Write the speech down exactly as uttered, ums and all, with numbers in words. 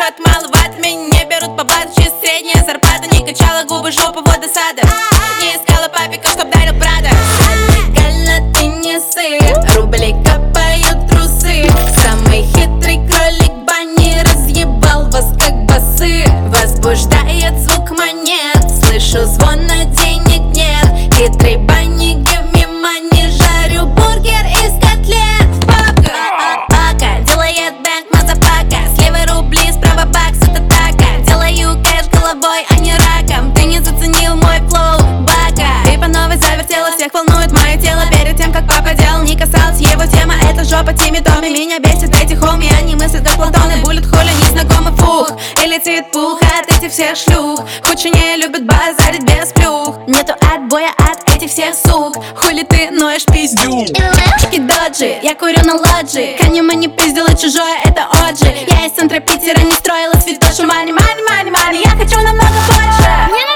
что-то маловато. Меня не берут по блату, чисто средняя зарплата. Не качала губы, жопу, вот досада. Не искала папика, чтоб дарил Прада. Легально ты не сыр, рубли капают трусы. Самый хитрый кролик бани разъебал вас как басы. Возбуждает звук монет, слышу звон, но денег нет. Хитрый бани, give me money, жарю бургер из котлет. Папка, пака, делает бэнк, мазапака. Слева рубли, справа бакс, это така. Делаю кэш головой, а не раком. Ты не заценил мой флоу, бака. Ты по новой завертела, всех волнует мое тело. Перед тем, как папа делал, не касалась его тема. Это жопа Тимми Томми, меня бесит эти хоми. Они мыслят как Платоны, буллет хули, незнакомый фух. И летит пух от этих всех шлюх. Худшие не любят базарить без плюх. Нету отбоя от этих всех сук. Хули ты ноешь пиздю. Шки доджи, я курю на лоджи. Канема не пиздила чужое, это оджи. Я из центра Питера не строила святошу. Мани, мани, мани, мани, я хочу намного больше.